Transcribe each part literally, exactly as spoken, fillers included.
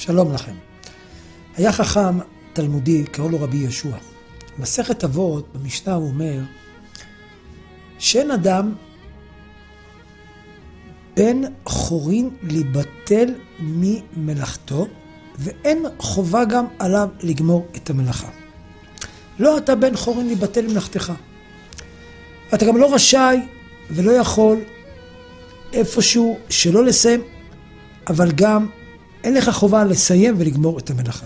שלום לכם. היה חכם תלמודי, קראו לו רבי ישוע. מסכת אבות במשנה הוא אומר שאין אדם בן חורין להיבטל ממלאכתו, ואין חובה גם עליו לגמור את המלאכה. לא אתה בן חורין להיבטל ממלאכתך. אתה גם לא רשאי ולא יכול איפשהו שלא לסיים, אבל גם אין לך חובה לסיים ולגמור את המלאכה.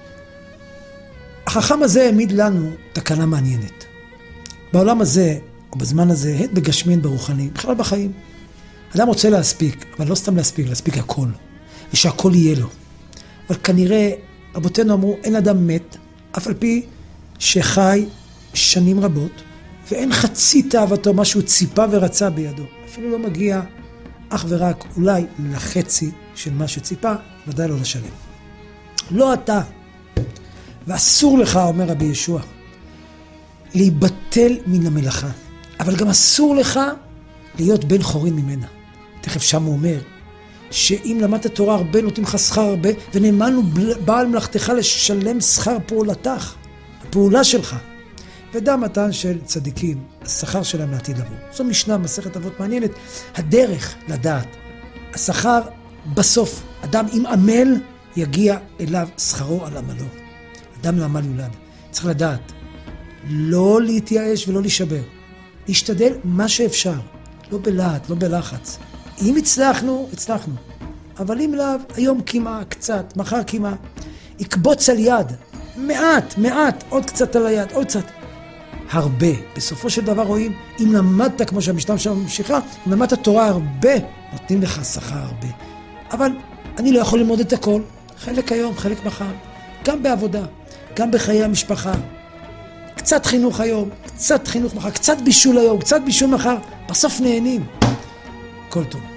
החכם הזה העמיד לנו תקנה מעניינת. בעולם הזה, או בזמן הזה, הן בגשמין ברוחני, בכלל בחיים. אדם רוצה להספיק, אבל לא סתם להספיק, להספיק הכל. ושהכל יהיה לו. אבל כנראה, רבותינו אמרו, אין אדם מת, אף על פי שחי שנים רבות, ואין חצי תאוותו, מה שהוא ציפה ורצה בידו. אפילו לא מגיע אך ורק אולי לחצי של מה שציפה, ודאי לא לשלם. לא אתה, ואסור לך, אומר רבי ישוע, להיבטל מן המלאכה, אבל גם אסור לך להיות בן חורין ממנה. תכף שם הוא אומר, שאם למדת תורה הרבה, נותנים לך שכר הרבה, ונאמנו בעל מלאכתך לשלם שכר פעולתך, הפעולה שלך. ודע מתן של צדיקים, השכר שלהם לעתיד לבוא. זו משנה, מסכת אבות מעניינת. הדרך לדעת, השכר בסוף, אדם עם עמל יגיע אליו שכרו על עמלו. אדם לעמל יולד. צריך לדעת, לא להתייאש ולא להישבר. להשתדל מה שאפשר. לא בלהט, לא בלחץ. אם הצלחנו, הצלחנו. אבל אם לאו, היום כמעט, קצת, מחר כמעט. יקבוץ על יד. מעט, מעט, עוד קצת על היד, עוד קצת. הרבה. בסופו של דבר רואים, אם למדת, כמו שהמשנה שם ממשיכה, אם למדת תורה הרבה, נותנים לך שכר הרבה. אבל אני לא יכול ללמוד את הכל. חלק היום, חלק מחר. גם בעבודה, גם בחיי המשפחה. קצת חינוך היום, קצת חינוך מחר, קצת בישול היום, קצת בישול מחר. בסוף נהנים. כל טוב.